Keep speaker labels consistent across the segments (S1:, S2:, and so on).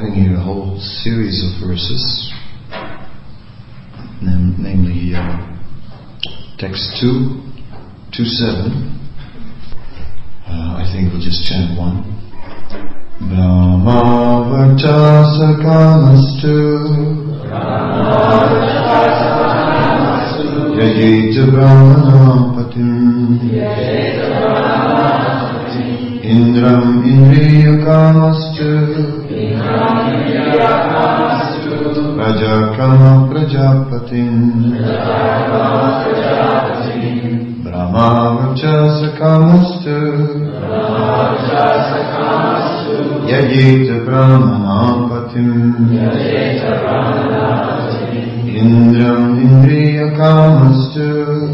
S1: having here a whole series of verses, namely text 2:7. I think we'll just chant one. Brahma varchasa kamastu yajeta brahmanam patim indram indriya kamastu rajakama prajapatim Brahma varchasa kamastu yajeta brahmanam patim indram indriya kamastu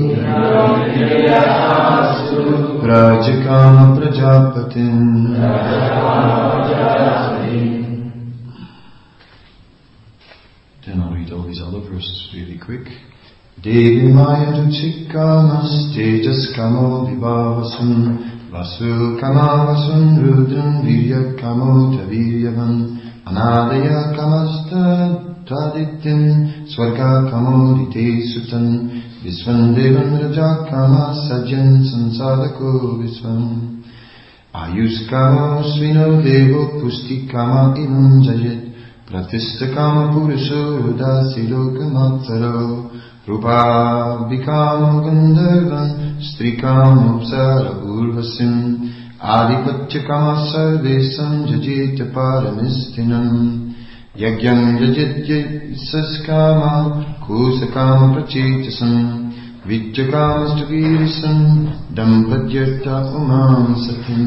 S1: rajakama prajapatim. Then I'll read all these other verses really quick. Devi maya ruchikamas tejas kamo vibhavasun vasu kamavasun rudram virya kamo taviryavan anadaya kamasta tadityam swarga kamo dite sutan visvan devan raja kama sajjan sansadako visvan ayus kama svino devo pusti kama inam jayet pratista kama puruso rudasi lokamattaro Rupa vikamo gandharvan strikamo apsara urvasim adipatya kama sarvesam jajeta paramistinam yagyam jajitya kama kusakama prachetasam vidyakama stavirisam dampatyartha umam satim.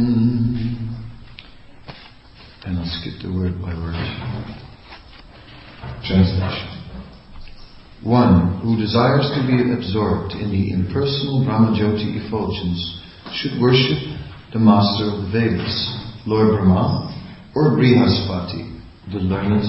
S1: And I'll skip the word by word translation. One who desires to be absorbed in the impersonal Brahmajyoti effulgence should worship the master of the Vedas, Lord Brahma, or Brihaspati, the learned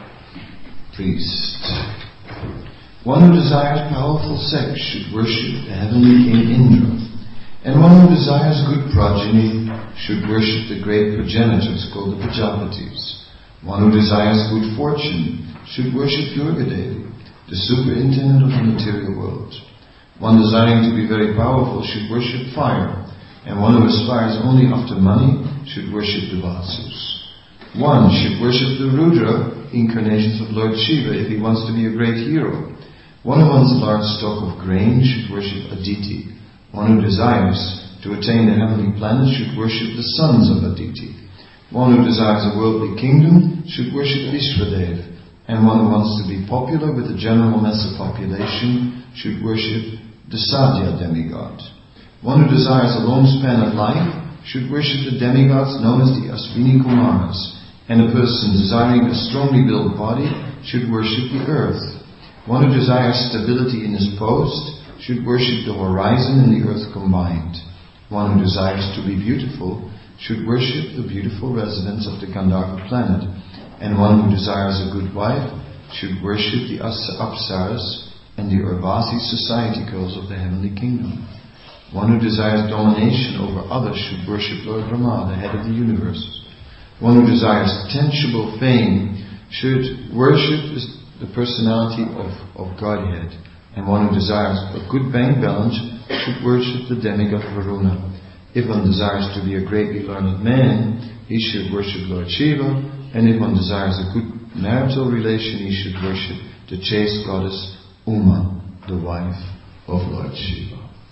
S1: priest. One who desires powerful sex should worship the heavenly king Indra, and one who desires good progeny should worship the great progenitors called the Prajapatis. One who desires good fortune should worship Durgadevi, the superintendent of the material world. One desiring to be very powerful should worship fire, and one who aspires only after money should worship the Vasus. One should worship the Rudra, incarnations of Lord Shiva, if he wants to be a great hero. One who wants a large stock of grain should worship Aditi. One who desires to attain the heavenly planets should worship the sons of Aditi. One who desires a worldly kingdom should worship Vishwadev. And one who wants to be popular with the general mass of population should worship the Sadhya demigod. One who desires a long span of life should worship the demigods known as the Ashwini Kumaras. And a person desiring a strongly built body should worship the earth. One who desires stability in his post should worship the horizon and the earth combined. One who desires to be beautiful should worship the beautiful residents of the Gandharva planet. And one who desires a good wife should worship the Apsaras and the Urvasi society girls of the heavenly kingdom. One who desires domination over others should worship Lord Brahma, the head of the universe. One who desires tangible fame should worship the personality of Godhead. And one who desires a good bank balance should worship the demigod Varuna. If one desires to be a greatly learned man, he should worship Lord Shiva. And if one desires a good marital relation, he should worship the chaste goddess Uma, the wife of Lord Shiva.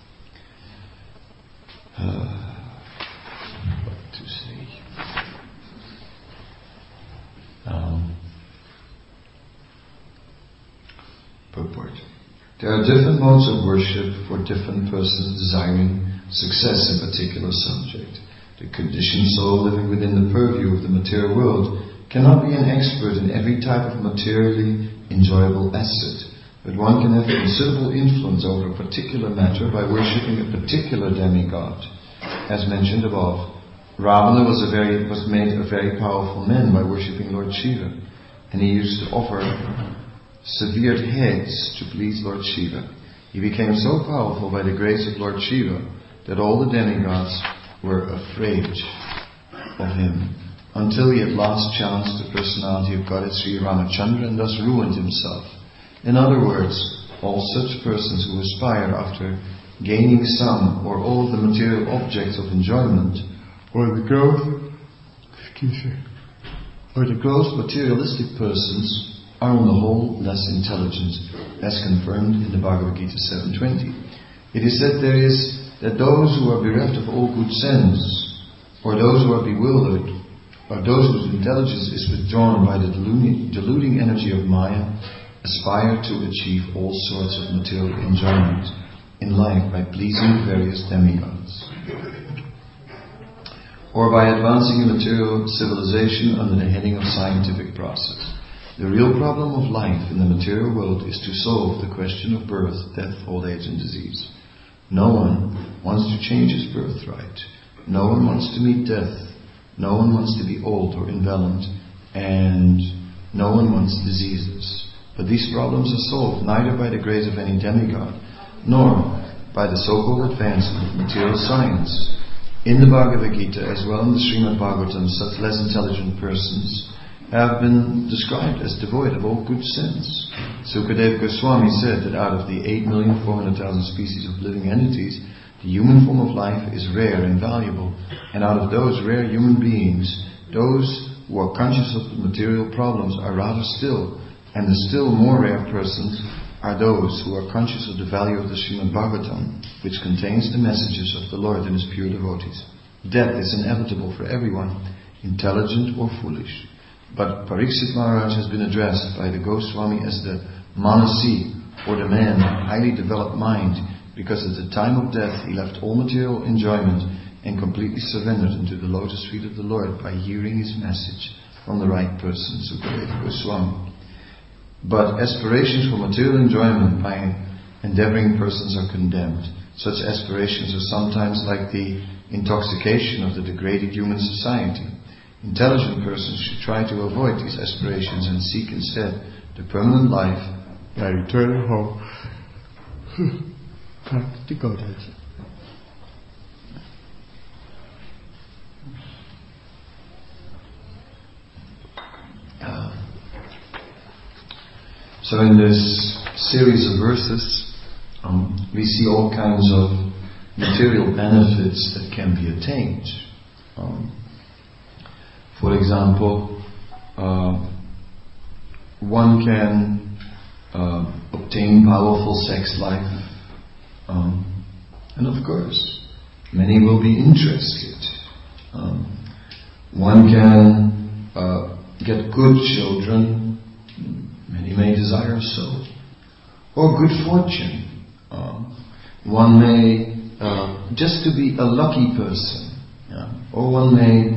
S1: What to say? Purport. There are different modes of worship for different persons desiring success in a particular subject. The conditioned soul living within the purview of the material world cannot be an expert in every type of materially enjoyable asset, but one can have considerable influence over a particular matter by worshipping a particular demigod. As mentioned above, Ravana was made a very powerful man by worshipping Lord Shiva, and he used to offer severed heads to please Lord Shiva. He became so powerful by the grace of Lord Shiva that all the demigods were afraid of him until he at last challenged the personality of Goddess Sri Ramachandra and thus ruined himself. In other words, all such persons who aspire after gaining some or all the material objects of enjoyment, or the gross materialistic persons, are on the whole less intelligent, as confirmed in the Bhagavad Gita 7.20. It is said that those who are bereft of all good sense, or those who are bewildered, or those whose intelligence is withdrawn by the deluding energy of Maya, aspire to achieve all sorts of material enjoyment in life by pleasing various demigods, or by advancing a material civilization under the heading of scientific process. The real problem of life in the material world is to solve the question of birth, death, old age and disease. No one wants to change his birthright. No one wants to meet death. No one wants to be old or invalid. And no one wants diseases. But these problems are solved neither by the grace of any demigod, nor by the so-called advancement of material science. In the Bhagavad Gita, as well in the Srimad Bhagavatam, such less intelligent persons have been described as devoid of all good sense. Sukadeva Goswami said that out of the 8,400,000 species of living entities, the human form of life is rare and valuable, and out of those rare human beings, those who are conscious of the material problems are rather still, and the still more rare persons are those who are conscious of the value of the Srimad Bhagavatam, which contains the messages of the Lord and His pure devotees. Death is inevitable for everyone, intelligent or foolish. But Pariksit Maharaj has been addressed by the Goswami as the Manasi, or the man of highly developed mind, because at the time of death he left all material enjoyment and completely surrendered into the lotus feet of the Lord by hearing His message from the right person, Sukadeva Goswami. But aspirations for material enjoyment by endeavoring persons are condemned. Such aspirations are sometimes like the intoxication of the degraded human society. Intelligent persons should try to avoid these aspirations and seek instead the permanent life, their eternal home, back to Godhead. So in this series of verses, we see all kinds of material benefits that can be attained. For example, one can obtain powerful sex life, and of course, many will be interested. One can get good children, many may desire so, or good fortune. One may just to be a lucky person, or one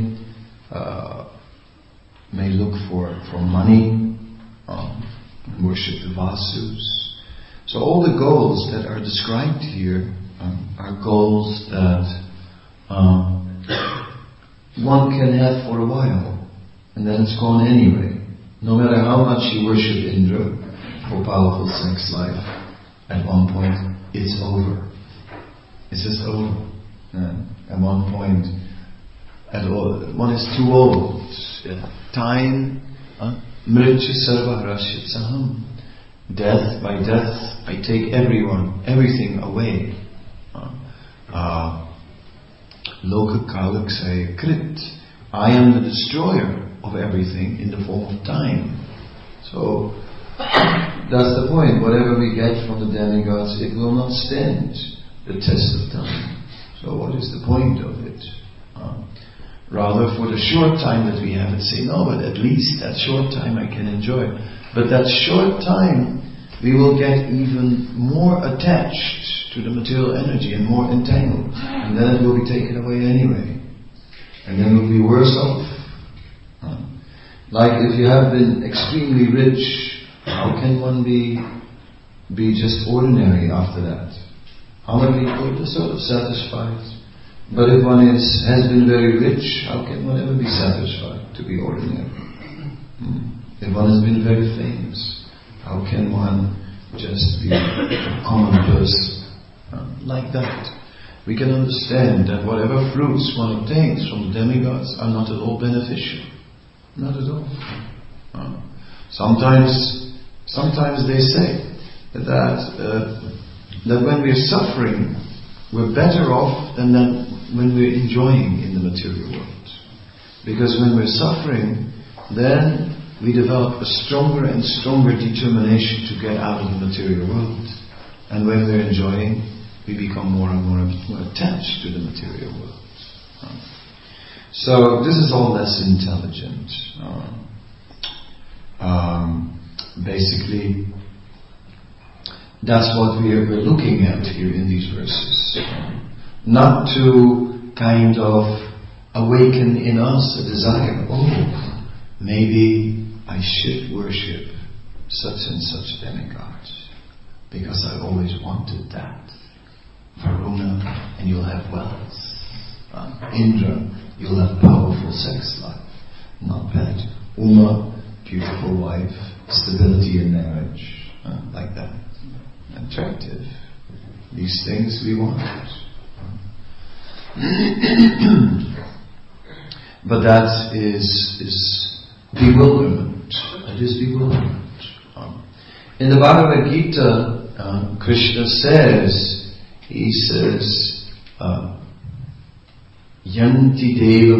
S1: may look for money, worship the Vasus. So all the goals that are described here are goals that one can have for a while, and then it's gone anyway. No matter how much you worship Indra for powerful sex life, at one point it's over. It's just over. At one point, one is too old. Time, mrityu sarva hrashyat saham. Death, I take everything away. Loka kalaksaya krit. I am the destroyer of everything in the form of time. So, that's the point. Whatever we get from the demigods, it will not stand the test of time. So what is the point of it? Rather, for the short time that we have, say, no, but at least that short time I can enjoy. But that short time, we will get even more attached to the material energy and more entangled. And then it will be taken away anyway. And then we'll be worse off. Like if you have been extremely rich, how can one be just ordinary after that? How many people are sort of satisfied? But if one has been very rich, how can one ever be satisfied to be ordinary? If one has been very famous, how can one just be a common person? Like that. we can understand that whatever fruits one obtains from the demigods are not at all beneficial. Not at all. Sometimes they say that when we're suffering, we're better off than when we're enjoying in the material world. Because when we're suffering, then we develop a stronger and stronger determination to get out of the material world. And when we're enjoying, we become more and more attached to the material world. So this is all less intelligent. Basically, that's what we're looking at here in these verses. Not to kind of awaken in us a desire, maybe I should worship such and such demigod, because I always wanted that. Varuna, and you'll have wealth. Indra, you'll have powerful sex life. Not bad. Uma, beautiful wife, stability in marriage, like that. Attractive. These things we want. But that is bewilderment. It is bewilderment. In the Bhagavad Gita, Krishna says, he says, Yanti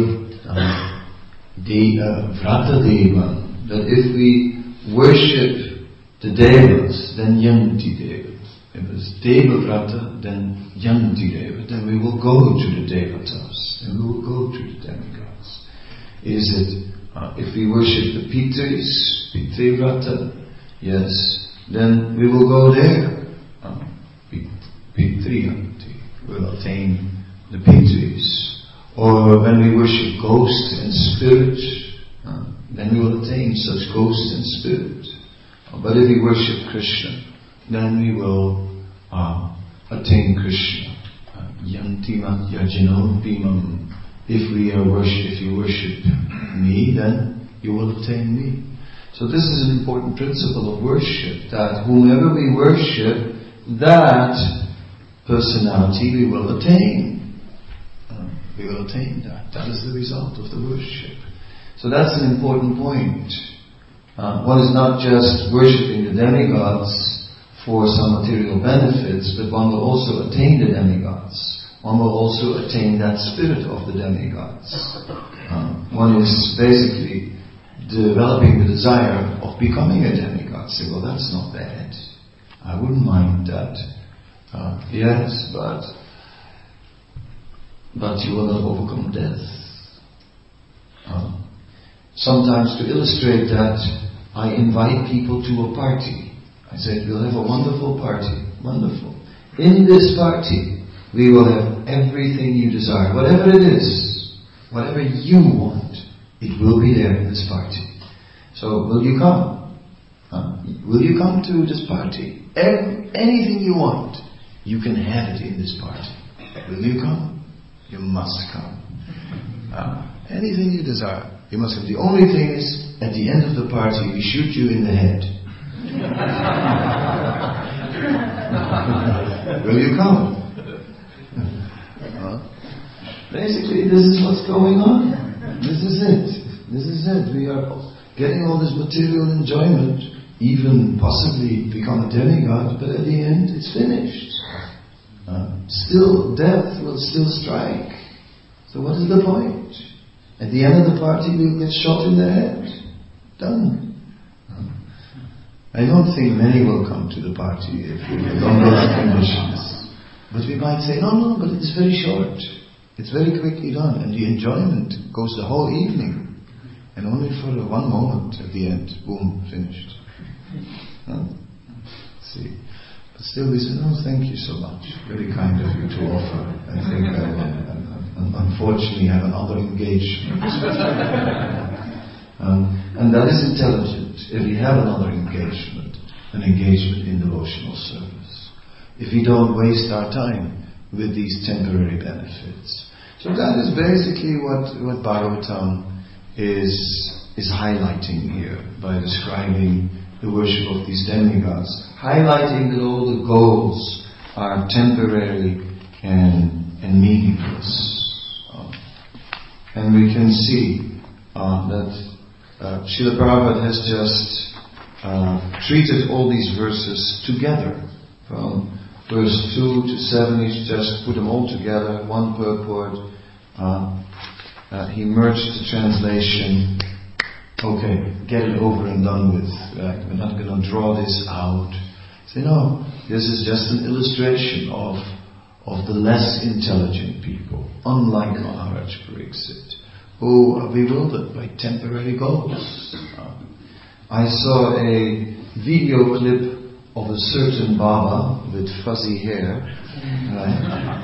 S1: Deva Vrata Deva, that if we worship the Devas, then Yanti Deva. If it's Deva Vrata, then Yanti Deva, then we will go to the Devatas, and we will go to the demigods. Is it, if we worship the Pitris, Pitri Vrata, yes, then we will go there. Pitriyanti, will attain the Pitris. Or when we worship ghost and spirit, then we will attain such ghost and spirit. But if we worship Krishna, then we will attain Krishna. Yantimat yajino bimam. If you worship me, then you will attain me. So this is an important principle of worship, that whomever we worship, that personality we will attain. We will attain that. That is the result of the worship. So that's an important point. One is not just worshipping the demigods for some material benefits, but one will also attain the demigods. One will also attain that spirit of the demigods. One is basically developing the desire of becoming a demigod. Say, well, that's not bad. I wouldn't mind that. Yes, but you will not overcome death. Sometimes to illustrate that, I invite people to a party. I said, we'll have a wonderful party. Wonderful. In this party, we will have everything you desire. Whatever it is, whatever you want, it will be there in this party. So, will you come? Will you come to this party? Anything you want, you can have it in this party. Will you come? You must come. Anything you desire, you must come. The only thing is, at the end of the party, we shoot you in the head. Will you come? Basically, this is what's going on. This is it. We are getting all this material enjoyment, even possibly become a demigod, but at the end, it's finished. Still, death will still strike. So what is the point? At the end of the party, we'll get shot in the head. Done. I don't think many will come to the party if we get on those conditions. But we might say, no, but it's very short. It's very quickly done, and the enjoyment goes the whole evening. And only for one moment at the end, boom, finished. See. But still we say, no, thank you so much. Very kind of you to offer. I think I will, unfortunately, have another engagement. And that is intelligent. If we have another engagement, an engagement in devotional service. If we don't waste our time with these temporary benefits. So that is basically what Bhagavatam is highlighting here by describing the worship of these demigods, highlighting that all the goals are temporary and and meaningless. And we can see that Srila Prabhupada has just treated all these verses together. From verse 2 to 7, he's just put them all together, one purport. He merged the translation. Okay, get it over and done with. Right? We're not going to draw this out. Say, no, this is just an illustration of the less intelligent people, unlike Maharaj Pariksit, who are bewildered by temporary goals. I saw a video clip of a certain Baba with fuzzy hair, right?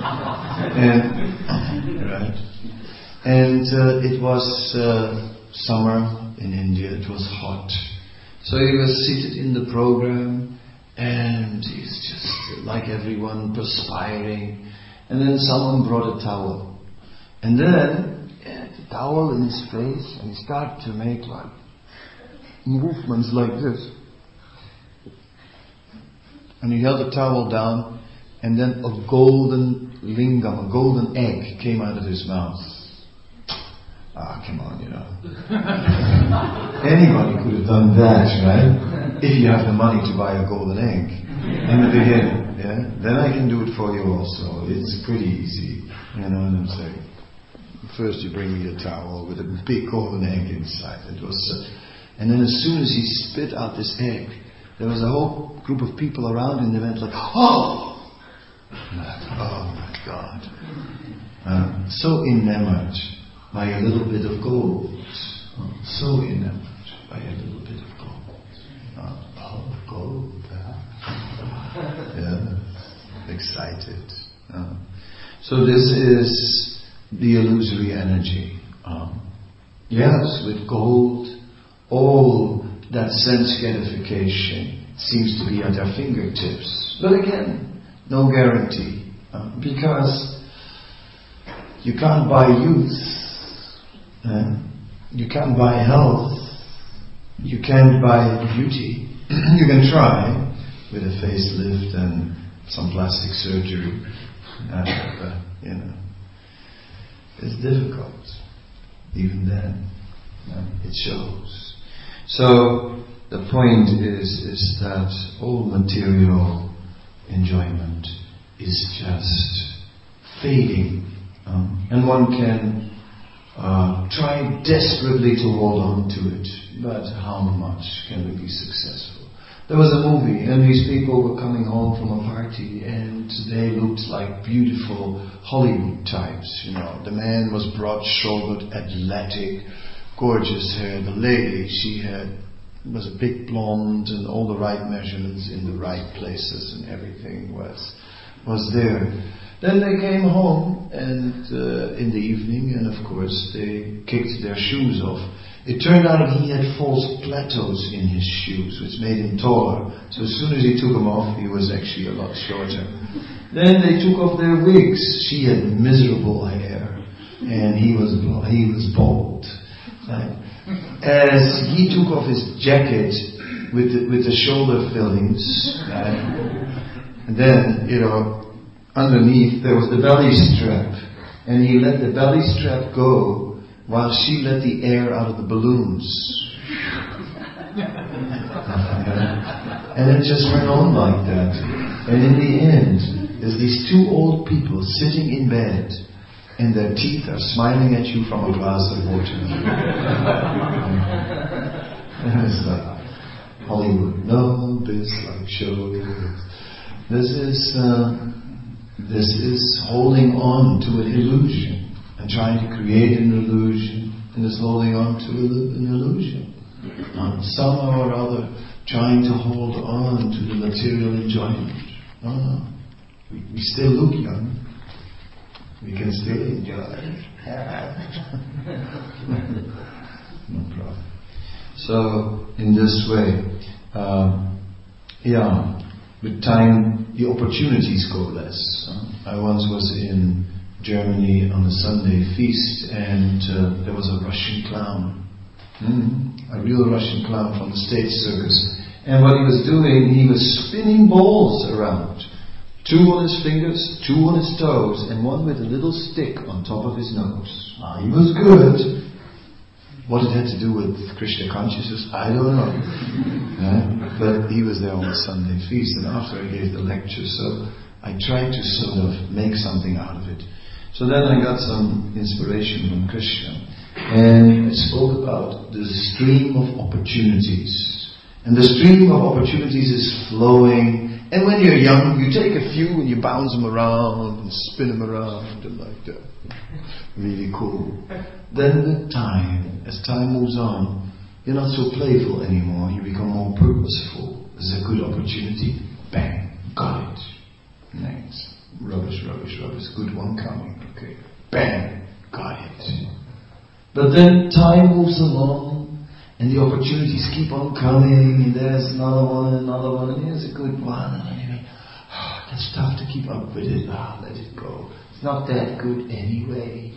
S1: And it was summer in India. It was hot, so he was seated in the program, and he's just like everyone, perspiring. And then someone brought a towel, and then the towel in his face, and he started to make like movements like this. And he held the towel down, and then a golden lingam, a golden egg came out of his mouth. Come on, Anybody could have done that, right? If you have the money to buy a golden egg in the beginning, yeah? Then I can do it for you also. It's pretty easy, you know what I'm saying? First you bring me a towel with a big golden egg inside. It was, and then as soon as he spit out this egg, there was a whole group of people around him. They went like, oh! Oh my God. So enamored by a little bit of gold. So enamored by a little bit of gold. Gold. Yeah. Excited. So this is the illusory energy. Yes, with gold, all that sense gratification seems to be at their fingertips. But again, no guarantee. Because you can't buy youth. You can't buy health. You can't buy beauty. You can try with a facelift and some plastic surgery. But, it's difficult. Even then, it shows. So the point is that all material enjoyment is just fading, and one can try desperately to hold on to it, but how much can we be successful? There was a movie, and these people were coming home from a party, and they looked like beautiful Hollywood types. The man was broad-shouldered, athletic, gorgeous hair. The lady, was a big blonde, and all the right measurements in the right places, and everything was there. Then they came home, and in the evening, and of course they kicked their shoes off. It turned out he had false plateaus in his shoes, which made him taller. So as soon as he took them off, he was actually a lot shorter. Then they took off their wigs. She had miserable hair, and he was bald. Right? As he took off his jacket with the shoulder fillings, right? And then underneath there was the belly strap, and he let the belly strap go while she let the air out of the balloons. And it just went on like that. And in the end, there's these two old people sitting in bed, and their teeth are smiling at you from a glass of water. And it's like Hollywood. No, this like show. This is holding on to an illusion and trying to create an illusion, and is holding on to an illusion. Somehow or other, trying to hold on to the material enjoyment. No. We still look young. We can still enjoy. No problem. So, in this way, with time, the opportunities go less. I once was in Germany on a Sunday feast, and there was a Russian clown. A real Russian clown from the stage circus. And what he was doing, he was spinning balls around, 2 on his fingers, 2 on his toes, and 1 with a little stick on top of his nose. He was good. What it had to do with Krishna consciousness, I don't know. But he was there on the Sunday feast, and after I gave the lecture, so I tried to sort of make something out of it. So then I got some inspiration from Krishna, and I spoke about the stream of opportunities. And the stream of opportunities is flowing. And when you're young, you take a few and you bounce them around and spin them around and like that. Really cool. Then with time, as time moves on, you're not so playful anymore. You become more purposeful. There's a good opportunity. Bang. Got it. Next. Rubbish. Good one coming. Okay. Bang. Got it. But then time moves along and the opportunities keep on coming, and there's another one, and here's a good one, and anyway, it's tough to keep up with it. Let it go. It's not that good anyway.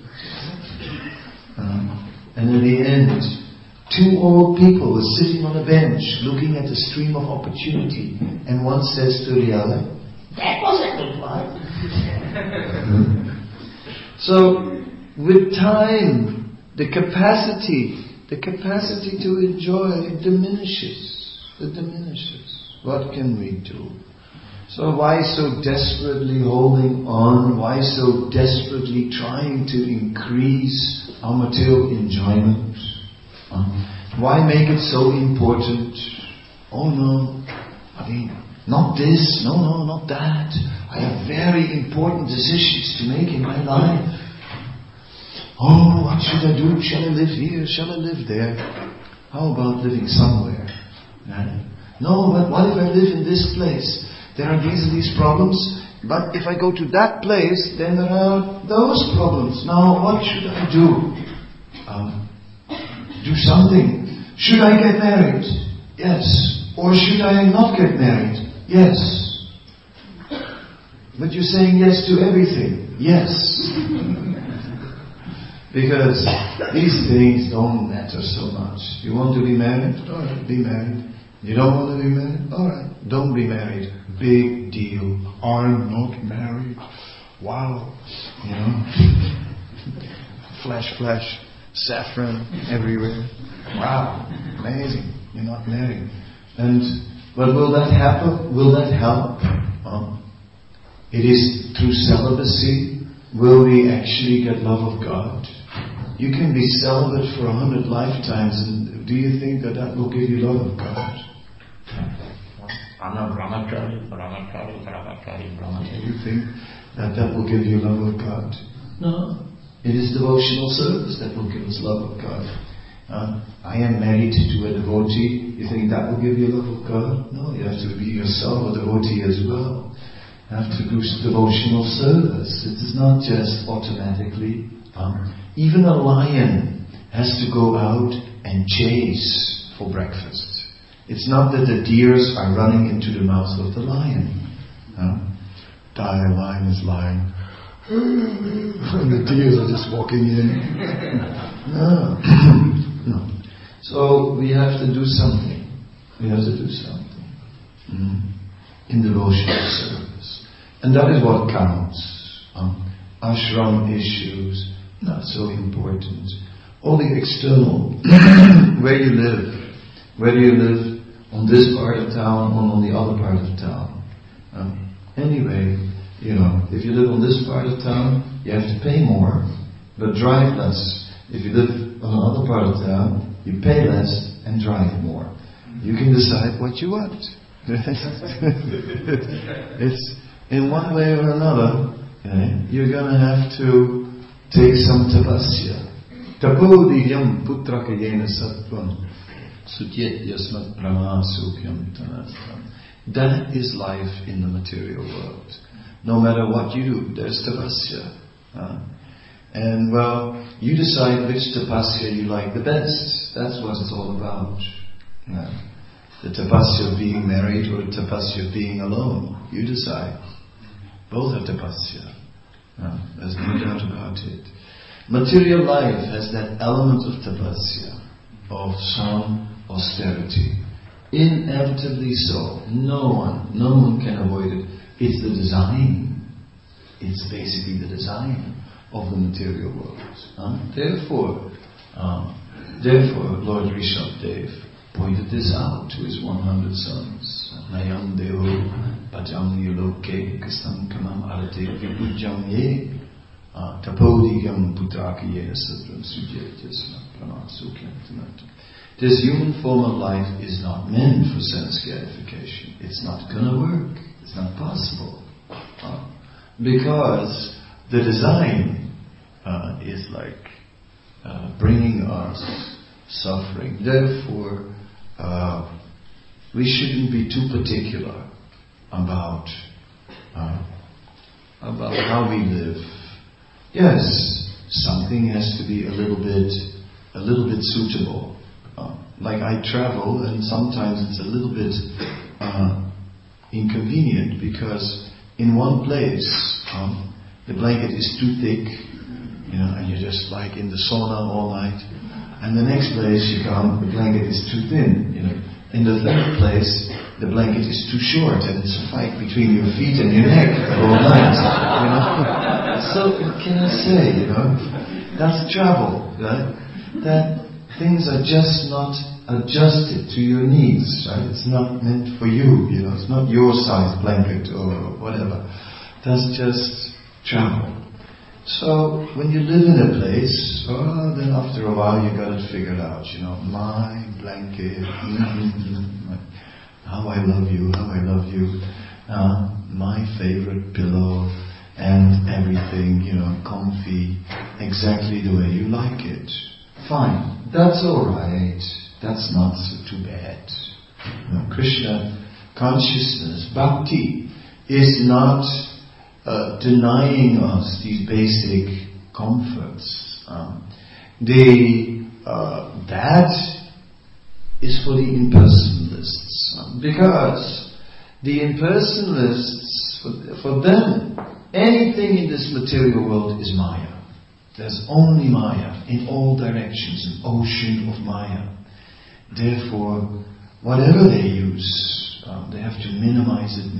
S1: And in the end, 2 old people were sitting on a bench looking at the stream of opportunity, and one says to the other, "That was a good one." So, with time, the capacity to enjoy diminishes. It diminishes. What can we do? So why so desperately holding on? Why so desperately trying to increase our material enjoyment? Why make it so important? Oh no, not this, no, not that. I have very important decisions to make in my life. Oh, what should I do? Shall I live here? Shall I live there? How about living somewhere? No, but what if I live in this place? There are these problems, but if I go to that place, then there are those problems. Now, what should I do? Do something. Should I get married? Yes. Or should I not get married? Yes. But you're saying yes to everything. Yes. Because these things don't matter so much. You want to be married? Alright, be married. You don't want to be married? Alright, don't be married. Big deal. I'm not married. Wow. Flash, saffron everywhere. Wow, amazing. You're not married. But will that happen? Will that help? It is through celibacy will we actually get love of God. You can be celibate for 100 lifetimes, and do you think that will give you love of God? I'm a brahmachari. You think that will give you love of God? No. It is devotional service that will give us love of God. I am married to a devotee. You think that will give you love of God? No, you have to be yourself a devotee as well. You have to do devotional service. It is not just automatically. Even a lion has to go out and chase for breakfast. It's not that the deers are running into the mouth of the lion. The lion is lying. And the deers are just walking in. No. So we have to do something. In devotional service. And that is what counts. Ashram issues, not so important. All the external, where you live, whether you live on this part of town or on the other part of town. Anyway, if you live on this part of town, you have to pay more, but drive less. If you live on another part of town, you pay less and drive more. You can decide what you want. It's in one way or another, you're going to have to take some tapasya. Tapodiyam putraka yena sattvam sutyet yasmat brahma sukyam tanastram. That is life in the material world. No matter what you do, there's tapasya. And you decide which tapasya you like the best. That's what it's all about. The tapasya of being married or the tapasya of being alone. You decide. Both are tapasya. There's no doubt about it. Material life has that element of tapasya, of some austerity. Inevitably so. No one can avoid it. It's the design. It's basically the design of the material world. Therefore, Lord Rishabdev pointed this out to his 100 sons. Nayam Deo Bhajam Yuloke Kastam Kamam Arate Vipujam Ye Tapodigam Putrakiye Sadram Sujetyasna Pranasukyam. This human form of life is not meant for sense gratification. It's not going to work. It's not possible. Because the design is like bringing us suffering. Therefore, we shouldn't be too particular about how we live. Yes, something has to be a little bit suitable. Like I travel, and sometimes it's a little bit inconvenient because in one place the blanket is too thick, and you're just like in the sauna all night. And the next place you come, the blanket is too thin, In the third place, the blanket is too short, and it's a fight between your feet and your neck the whole night, So what can I say, That's travel, right? That things are just not adjusted to your needs, right? It's not meant for you, It's not your size blanket or whatever. That's just travel. So when you live in a place, then after a while you got it figured out, my blanket, how I love you, my favorite pillow and everything, comfy, exactly the way you like it. Fine, that's alright, that's not too bad. Krishna consciousness, bhakti, is not denying us these basic comforts. That is for the impersonalists. Because the impersonalists, for them, anything in this material world is Maya. There's only Maya in all directions, an ocean of Maya. Therefore, whatever they use, they have to minimize it.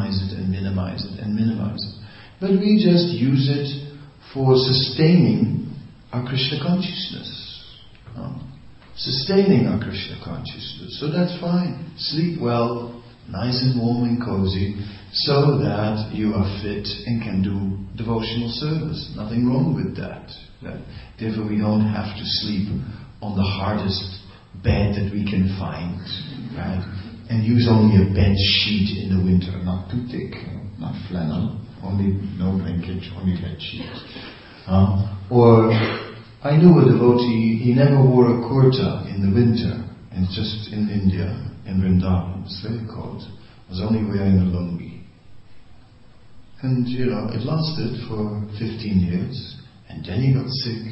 S1: But we just use it for sustaining our Krishna consciousness. Sustaining our Krishna consciousness. So that's fine. Sleep well, nice and warm and cozy, so that you are fit and can do devotional service. Nothing wrong with that. Therefore we don't have to sleep on the hardest bed that we can find, right? And use only a bed sheet in the winter, not too thick, not flannel, no blanket, only bed sheet. Or I knew a devotee, he never wore a kurta in the winter, and just in India, in Vrindavan, it was very cold. I was only wearing a lungi. And it lasted for 15 years, and then he got sick.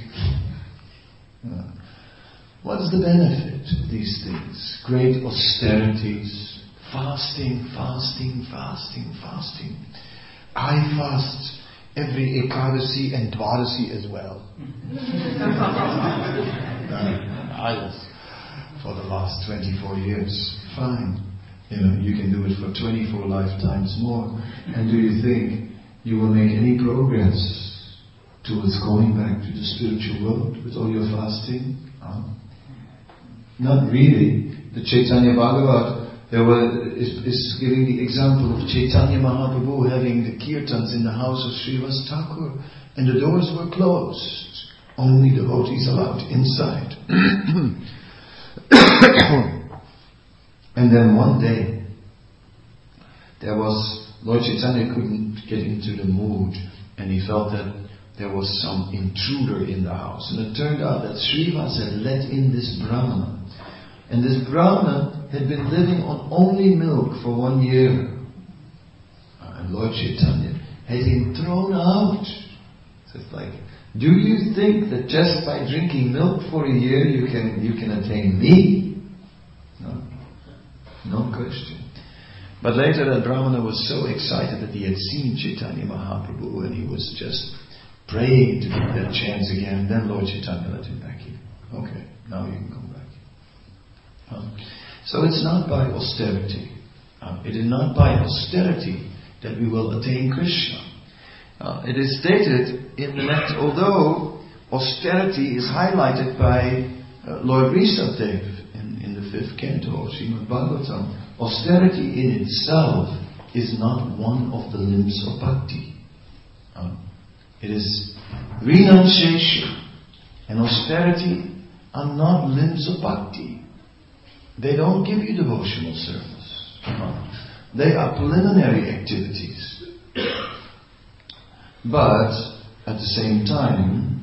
S1: What is the benefit of these things? Great austerities, fasting. I fast every Ekadasi and Dwadasi as well. I was for the last 24 years. Fine. You can do it for 24 lifetimes more. And do you think you will make any progress towards going back to the spiritual world with all your fasting? Not really. The Chaitanya Bhagavat is giving the example of Chaitanya Mahaprabhu having the kirtans in the house of Srivas Thakur, and the doors were closed. Only devotees allowed inside. And then one day, Lord Chaitanya couldn't get into the mood, and he felt that there was some intruder in the house. And it turned out that Srivas had let in this Brahmana. And this Brahmana had been living on only milk for 1 year. And Lord Chaitanya had him thrown out. So it's like, do you think that just by drinking milk for a year you can attain me? No question. But later that Brahmana was so excited that he had seen Chaitanya Mahaprabhu, and he was just praying to get that chance again. Then Lord Chaitanya let him back in. Okay, now you can come back. So it's not by austerity. It is not by austerity that we will attain Krishna. It is stated in the next, although austerity is highlighted by Lord Rishabdev in the 5th canto of Srimad Bhagavatam, austerity in itself is not one of the limbs of bhakti. It is renunciation and austerity are not limbs of bhakti. They don't give you devotional service. They are preliminary activities. But at the same time,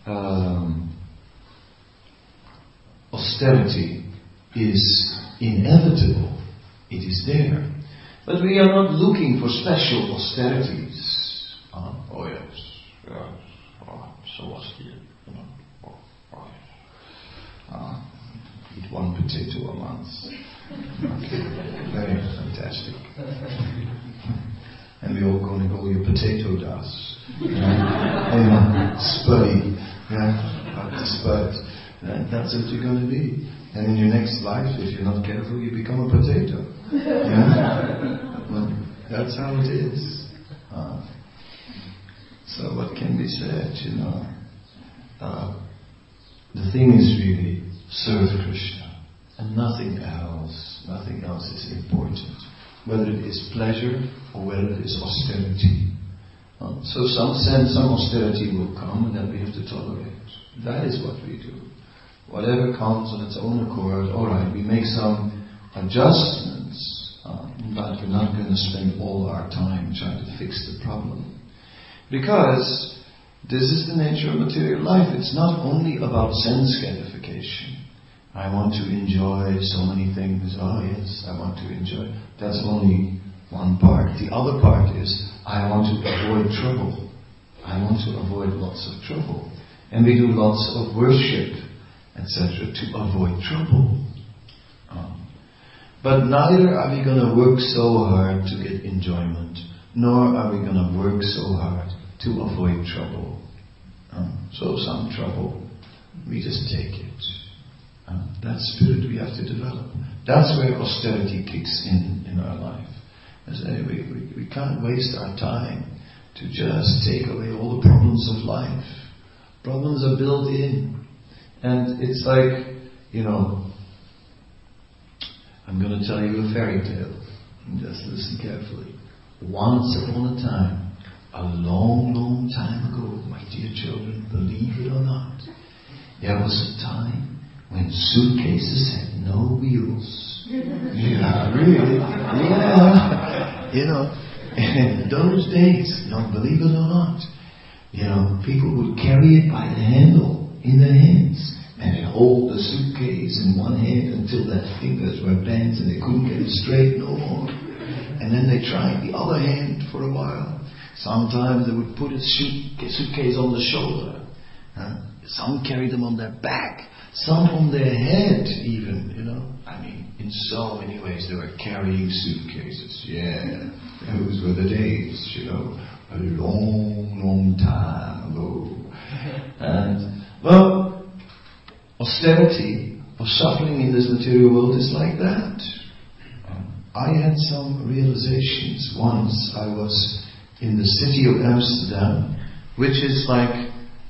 S1: austerity is inevitable. It is there. But we are not looking for special austerities. Oh yes. So austere. Eat one potato a month. Okay, very fantastic. And we're all going to go your potato dust. Spuddy. Spud. That's what you're going to be. And in your next life, if you're not careful, you become a potato. Well, that's how it is. So what can be said, the thing is really serve Krishna and nothing else. Nothing else is important. Whether it is pleasure or whether it is austerity. So some austerity will come and then we have to tolerate. That is what we do. Whatever comes on its own accord, alright, we make some adjustments, but we're not going to spend all our time trying to fix the problem. Because this is the nature of material life. It's not only about sense gratification. I want to enjoy so many things. Oh yes, I want to enjoy. That's only one part. The other part is, I want to avoid trouble. I want to avoid lots of trouble. And we do lots of worship, etc., to avoid trouble. But neither are we going to work so hard to get enjoyment, nor are we going to work so hard to avoid trouble. So some trouble, we just take it. That spirit we have to develop. That's where austerity kicks in our life. We can't waste our time to just take away all the problems of life. Problems are built in. And it's like, I'm going to tell you a fairy tale. Just listen carefully. Once upon a time, a long, long time ago, my dear children, believe it or not, there was a time when suitcases had no wheels. Yeah, really. Yeah. And in those days, believe it or not, people would carry it by the handle in their hands. And they'd hold the suitcase in one hand until their fingers were bent and they couldn't get it straight no more. And then they tried the other hand for a while. Sometimes they would put a suitcase on the shoulder. Some carried them on their back. Some on their head even, in so many ways they were carrying suitcases. Yeah, those were the days, a long, long time ago. And, austerity or suffering in this material world is like that. I had some realizations. Once I was in the city of Amsterdam, which is like,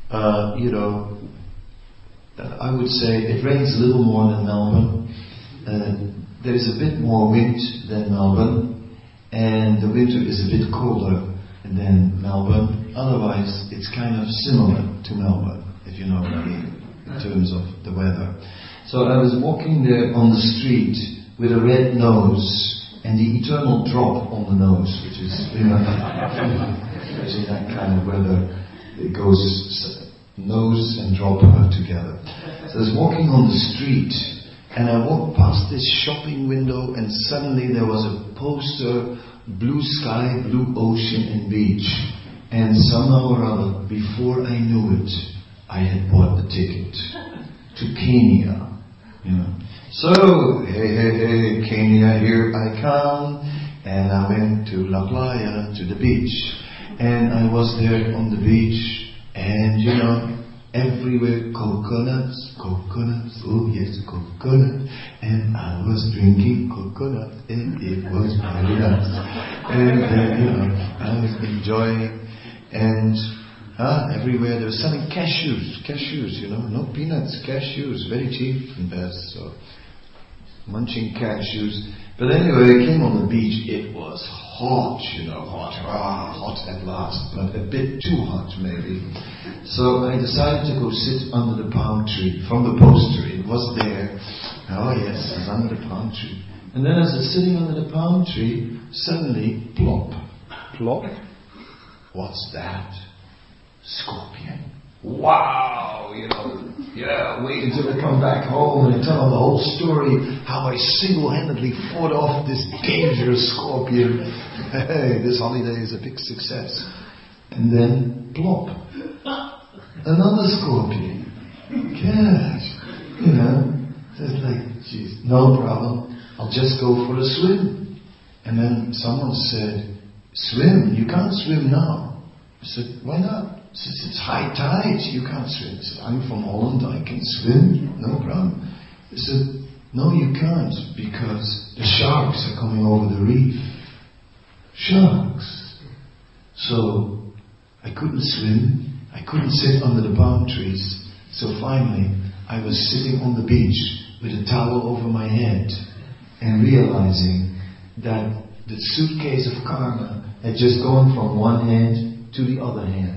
S1: I would say it rains a little more than Melbourne. There is a bit more wind than Melbourne, and the winter is a bit colder than Melbourne. Otherwise, it's kind of similar to Melbourne, if you know what I mean, in terms of the weather. So I was walking there on the street with a red nose and the eternal drop on the nose, which is, especially that kind of weather, it goes nose and drop together. So I was walking on the street and I walked past this shopping window and suddenly there was a poster, blue sky, blue ocean and beach. And somehow or other, before I knew it, I had bought the ticket to Kenya. So, hey, Kenya, here I come. And I went to La Playa, to the beach. And I was there on the beach. And everywhere coconuts, oh yes, coconut. And and I was drinking coconut, and it was very nice. And I was enjoying, and everywhere they were selling cashews, no peanuts, cashews, very cheap and best, so munching cashews. But anyway, I came on the beach, it was hot, hot at last, but a bit too hot maybe. So I decided to go sit under the palm tree, from the poster, it was there. Oh yes, it was under the palm tree. And then as I was sitting under the palm tree, suddenly, plop. Plop? What's that? Scorpion. Wow, wait until I come back home and I tell them the whole story, how I single-handedly fought off this dangerous scorpion. Hey, this holiday is a big success. And then, plop, another scorpion. Gosh, it's like, geez, no problem, I'll just go for a swim. And then someone said, swim? You can't swim now. I said, why not? He says, it's high tide, you can't swim. I said, I'm from Holland, I can swim, no problem. He said, no you can't, because the sharks are coming over the reef. Sharks. So, I couldn't swim, I couldn't sit under the palm trees, so finally, I was sitting on the beach with a towel over my head and realizing that the suitcase of karma had just gone from one hand to the other hand.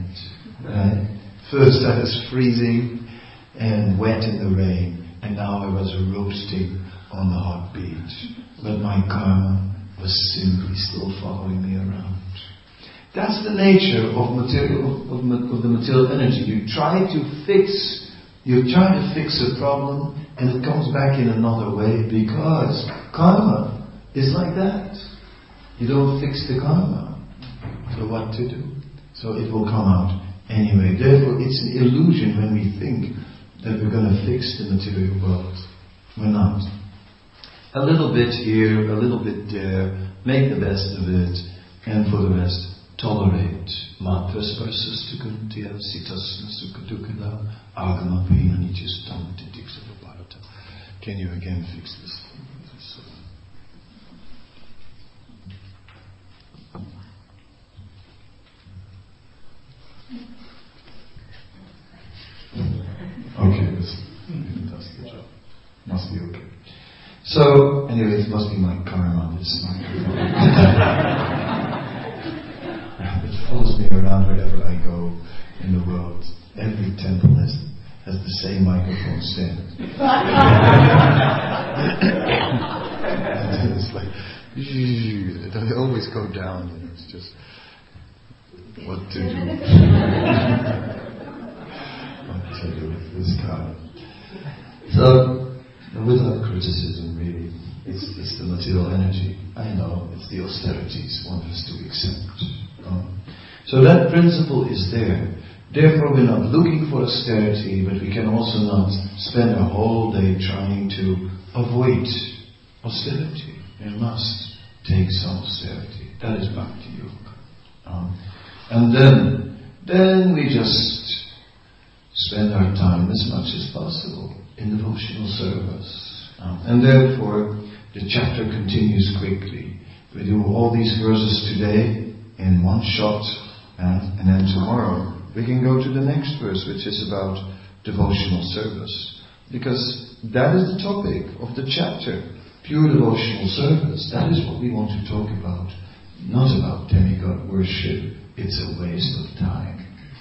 S1: First I was freezing and wet in the rain, and now I was roasting on the hot beach. But my karma was simply still following me around. That's the nature of the material energy. You try to fix a problem, and it comes back in another way, because karma is like that. You don't fix the karma. So what to do? So it will come out anyway. Therefore, it's an illusion when we think that we're going to fix the material world. We're not. A little bit here, a little bit there, make the best of it, and for the rest, tolerate. Matras versus tukuntia, sitasna sukadukala, agamapina nijistam tidiksavaparata. Can you again fix this? Okay, this does the job. Must be okay. So, anyway, it must be my karma, this microphone. It follows me around wherever I go in the world. Every temple has the same microphone stand. And it's like, it always go down, it's just what to do. To do with this karma. So, without criticism really, it's the material energy. I know, it's the austerities one has to accept. So that principle is there. Therefore we're not looking for austerity, but we can also not spend a whole day trying to avoid austerity. We must take some austerity. That is Bhakti Yoga. And then we just spend our time as much as possible in devotional service. And therefore, the chapter continues quickly. We do all these verses today in one shot, and then tomorrow we can go to the next verse, which is about devotional service. Because that is the topic of the chapter, pure devotional service. That is what we want to talk about, not about demigod worship. It's a waste of time.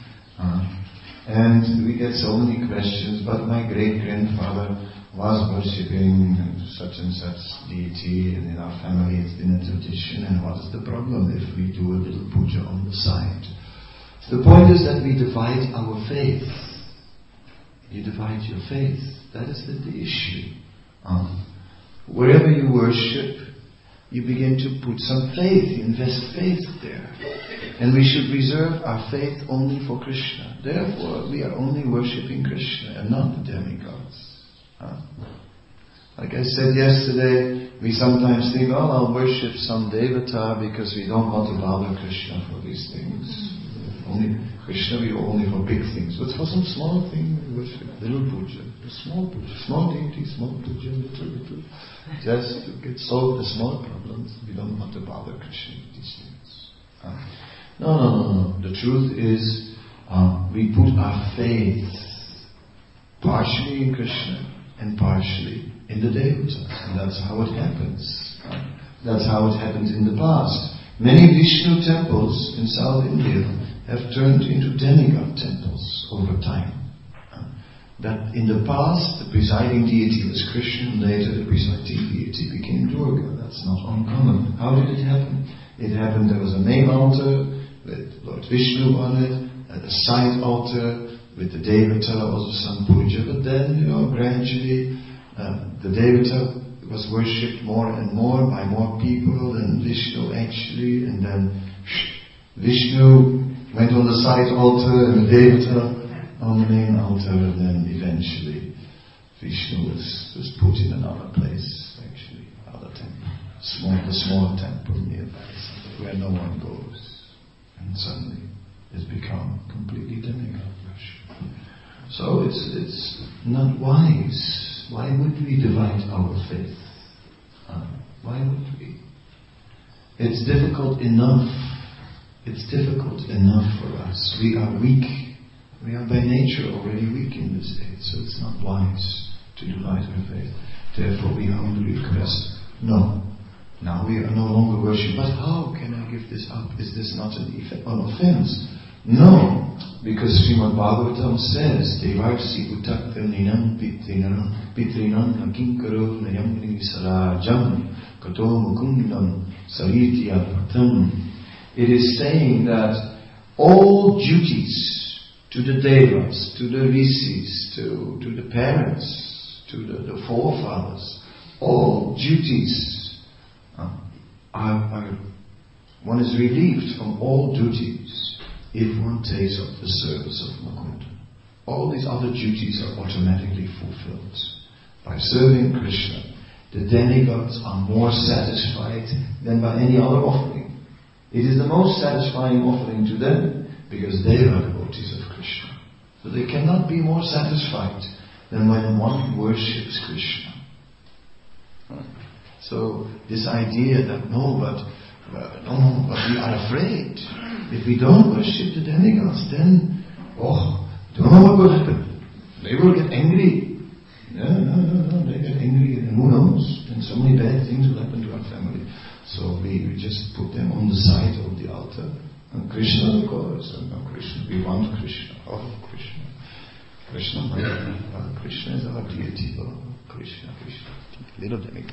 S1: And we get so many questions, but my great-grandfather was worshipping such and such deity, and in our family it's been a tradition, and what is the problem if we do a little puja on the side? The point is that we divide our faith. You divide your faith. That is the issue. Wherever you worship, you begin to put some faith, you invest faith there. And we should reserve our faith only for Krishna. Therefore, we are only worshipping Krishna and not the demigods. Like I said yesterday, we sometimes think, I'll worship some devata because we don't want to bother Krishna for these things. Only Krishna we only for big things. But for some small thing we worship little puja, small deity, small puja, little. Just to get solved the small problems. We don't want to bother Krishna with these things. No. The truth is we put our faith partially in Krishna and partially in the devatas. And that's how it happens. That's how it happened in the past. Many Vishnu temples in South India have turned into demigod temples over time. That in the past the presiding deity was Krishna, and later the presiding deity became Durga. That's not uncommon. How did it happen? It happened there was a main altar with Lord Vishnu on it, and a side altar with the Devata, also some puja, but then, gradually the Devata was worshipped more and more by more people than Vishnu actually, and then Vishnu went on the side altar and Devata on the main altar, and then eventually Vishnu was put in another place, actually, other temple, the small temple nearby, where no one goes, and suddenly it's become completely demigod worship. So it's not wise. Why would we divide our faith? Why would we? It's difficult enough. It's difficult enough for us. We are weak. We are by nature already weak in this state, so it's not wise to divide our faith. Therefore we humbly request, no. Now we are no longer worshipping. But how can I give this up? Is this not an offense? No, because Srimad Bhagavatam says, Devarsi utakta ninam pitrinam nakinkaro nayam nisarajam kato mukundam saritya patam. It is saying that all duties to the devas, to the rishis, to the parents, to the forefathers, all duties one is relieved from all duties if one takes up the service of Mukunda. All these other duties are automatically fulfilled. By serving Krishna, the demigods are more satisfied than by any other offering. It is the most satisfying offering to them because they are devotees of Krishna. So they cannot be more satisfied than when one worships Krishna. So this idea that but we are afraid. If we don't worship the demigods, then, don't know what will happen. They will get angry. No, they get angry, and who knows? And so many bad things will happen to our family. So we just put them on the side of the altar. And Krishna, of course. No, Krishna. We want Krishna. Oh, Krishna. Krishna is our deity. Oh, Krishna. Little demigod.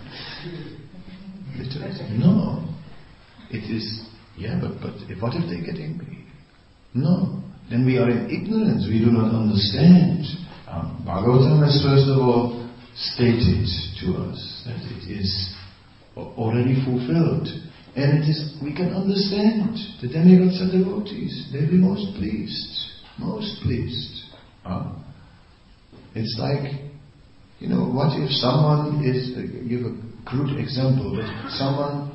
S1: No. It is, but what if they get angry? No. Then we are in ignorance. We do not understand. Bhagavatam has first of all stated to us that it is already fulfilled. And we can understand. The demigods are devotees. They'll be most pleased. Most pleased. It's like, what if someone give a crude example, but someone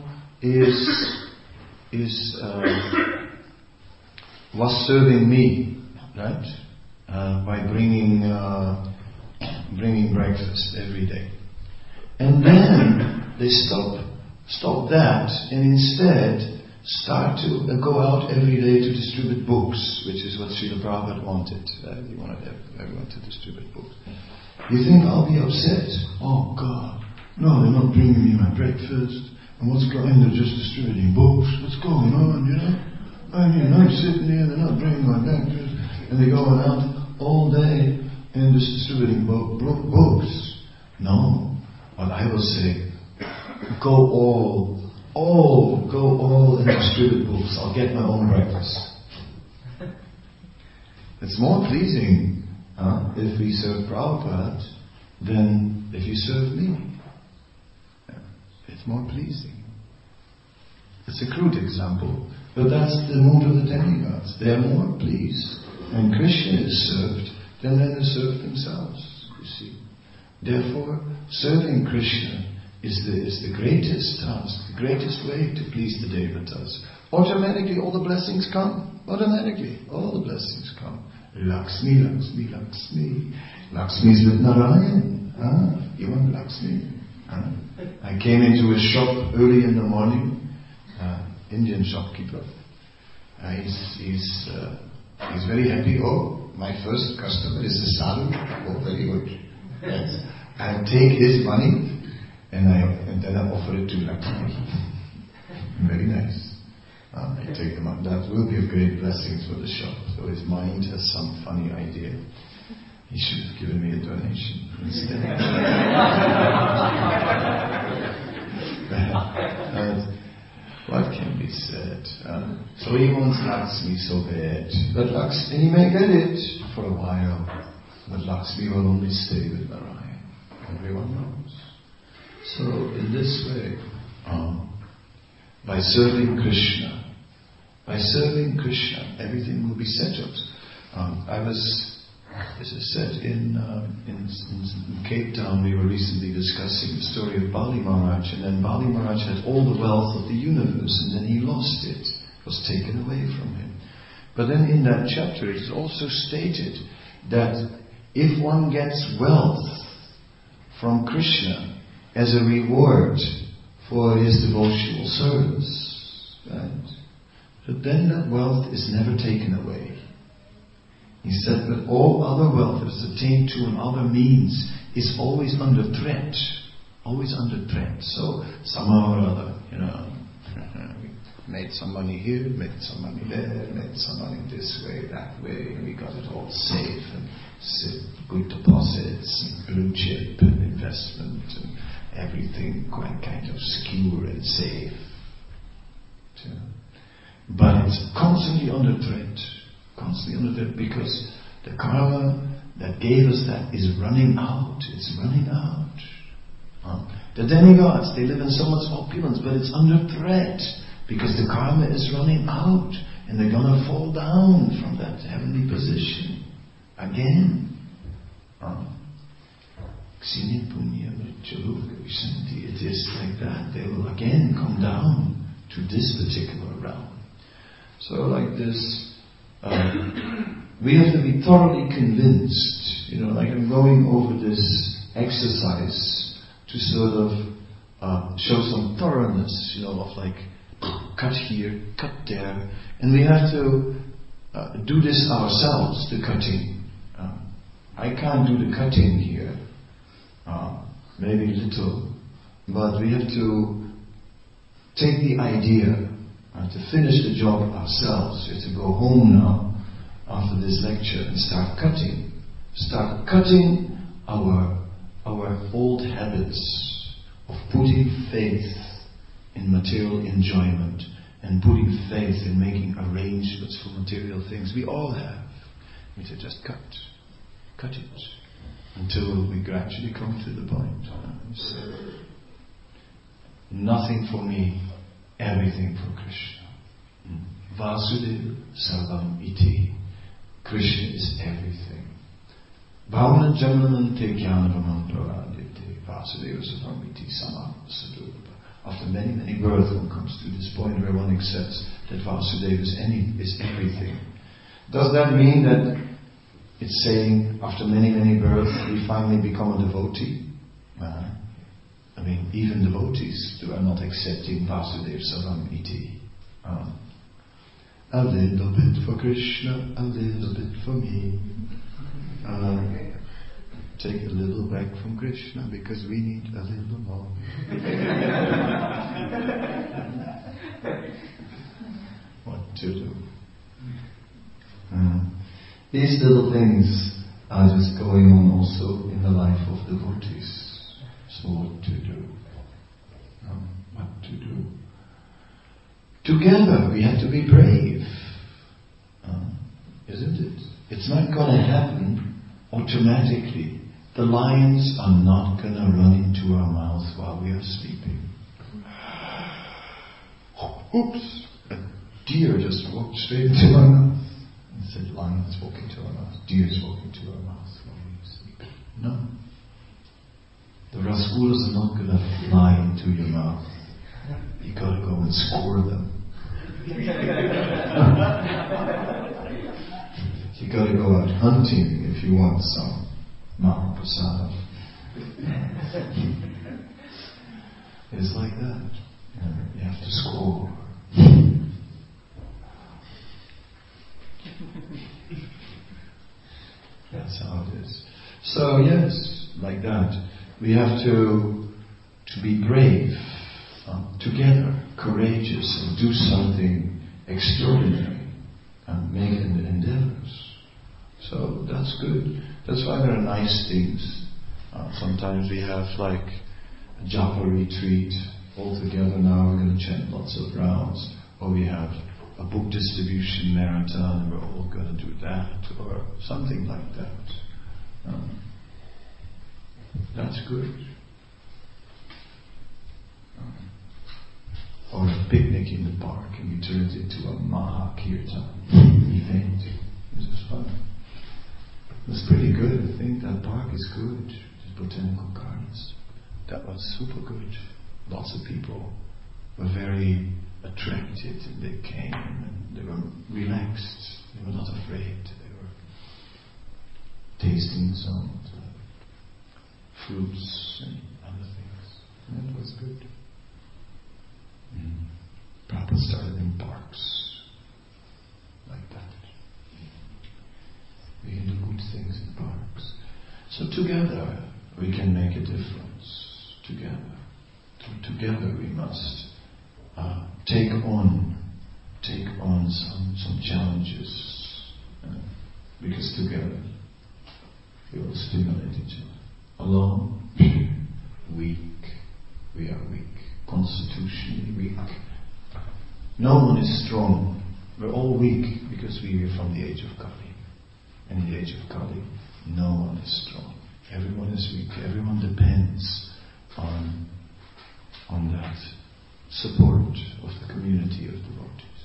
S1: was serving me, right? By bringing breakfast every day. And then they stop that and instead start to go out every day to distribute books, which is what Srila Prabhupada wanted. He wanted everyone to distribute books. You think I'll be upset? Oh God, no, they're not bringing me my breakfast. And what's going on? They're just distributing books. What's going on, And I'm sitting here, they're not bringing my breakfast. And they're going out all day and just distributing books. No. But I will say, go all and distribute books. I'll get my own breakfast. It's more pleasing if we serve Prabhupada than if you serve me. It's more pleasing. It's a crude example, but that's the mood of the demigods. They are more pleased when Krishna is served than when they serve themselves, you see. Therefore, serving Krishna is the greatest task, the greatest way to please the devatas. automatically all the blessings come. Automatically, all the blessings come. Lakshmi, Lakshmi, Lakshmi. Lakshmi is with Narayan. You want Lakshmi? I came into a shop early in the morning. Indian shopkeeper. He's very happy. Oh, my first customer is a sadhu. Oh, very good. Yes. I take his money and then I offer it to Lakshmi. Very nice. I take them up. That will be a great blessing for the shop. So his mind has some funny idea. He should have given me a donation instead. What can be said? So he wants Lakshmi so bad. But Lakshmi, he may get it for a while. But Lakshmi will only stay with Narayan. Everyone knows. So in this way, by serving Krishna, everything will be settled. I was, as I said, in Cape Town, we were recently discussing the story of Bali Maharaj, and then Bali Maharaj had all the wealth of the universe, and then he lost it. It was taken away from him. But then in that chapter, it is also stated that if one gets wealth from Krishna as a reward for his devotional service, right? But then that wealth is never taken away. He said that all other wealth that is attained to in other means is always under threat. Always under threat. So somehow or other, we made some money here, made some money there, made some money this way, that way, and we got it all safe and good deposits and blue chip and investment and everything quite kind of secure and safe. But it's constantly under threat. Because the karma that gave us that is running out. It's running out. The demigods, they live in so much opulence, but it's under threat because the karma is running out and they're going to fall down from that heavenly position again. It is like that. They will again come down to this particular realm. So like this, we have to be thoroughly convinced, like I'm going over this exercise to sort of show some thoroughness, of like cut here, cut there, and we have to do this ourselves, the cutting. I can't do the cutting here, maybe little, but we have to take the idea to finish the job ourselves. We have to go home now after this lecture and start cutting. Start cutting our old habits of putting faith in material enjoyment and putting faith in making arrangements for material things. We all have. We have to just cut it until we gradually come to the point. So, nothing for me, everything for Krishna. Vasudeva Sarvam Iti. Krishna is everything. Bhavana Janmanante Jnanavamam Praradite. Vasudeva Sarvam Iti Samam Sadurva. After many, many births, one comes to this point where one accepts that Vasudeva is everything. Does that mean that it's saying after many, many births we finally become a devotee? Even devotees are not accepting Vasudeva Sarvam Iti. A little bit for Krishna, a little bit for me. Take a little back from Krishna because we need a little more. What to do? These little things are just going on also in the life of devotees. So what to do? What to do? Together we have to be brave. Isn't it? It's not going to happen automatically. The lions are not going to run into our mouth while we are sleeping. Oops! A deer just walked straight into our mouth. I said, lions walk into our mouth. Deers walk into our mouth while we are sleeping. No. The rascals are not going to fly into your mouth. You got to go and score them. You got to go out hunting if you want some Mahaprasad. It's like that. You have to score. That's how it is. So yes, like that. We have to be brave, together, courageous, and do something extraordinary, and make endeavors. So that's good. That's why there are nice things. Sometimes we have like a japa retreat all together. Now we're going to chant lots of rounds, or we have a book distribution marathon and we're all going to do that, or something like that. That's good. Or a picnic in the park and we turn it into a Maha Kirtan event. This is fun. It's pretty good. I think that park is good. The Botanical Gardens. That was super good. Lots of people were very attracted and they came and they were relaxed. They were not afraid. They were tasting some fruits and other things. And it was good. Prabhupada started in parks like that. We can do good things in parks. So together we can make a difference. Together we must take on some challenges, because together we will stimulate each other. Alone, weak. We are weak, constitutionally weak. No one is strong. We're all weak because we are from the age of Kali. And in the age of Kali, no one is strong. Everyone is weak. Everyone depends on that support of the community of devotees.